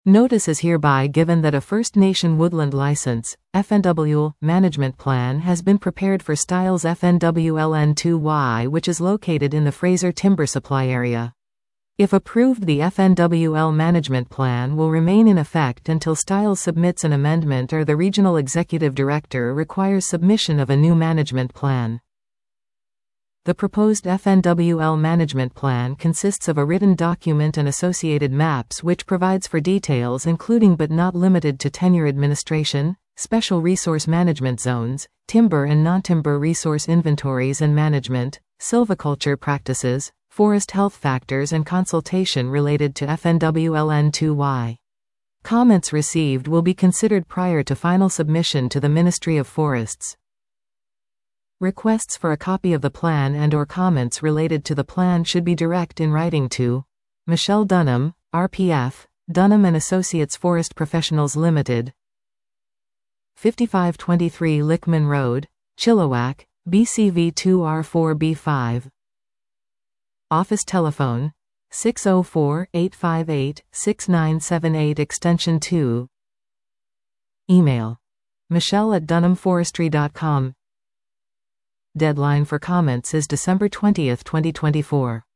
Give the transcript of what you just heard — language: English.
Notice is hereby given that a First Nation Woodland License, FNW, management plan has been prepared for Styles FNWLN2Y, which is located in the Fraser Timber Supply area. If approved, the FNWL management plan will remain in effect until Styles submits an amendment or the Regional Executive Director requires submission of a new management plan. The proposed FNWL management plan consists of a written document and associated maps which provides for details including but not limited to tenure administration, special resource management zones, timber and non-timber resource inventories and management, silviculture practices, forest health factors and consultation related to FNWLN2Y. Comments received will be considered prior to final submission to the Ministry of Forests. Requests for a copy of the plan and/or comments related to the plan should be direct in writing to Michelle Dunham, RPF, Dunham & Associates Forest Professionals Limited, 5523 Lickman Road, Chilliwack, BCV 2R4B5. Office telephone 604-858-6978 extension 2. Email michelle@dunhamforestry.com. Deadline for comments is December 20, 2024.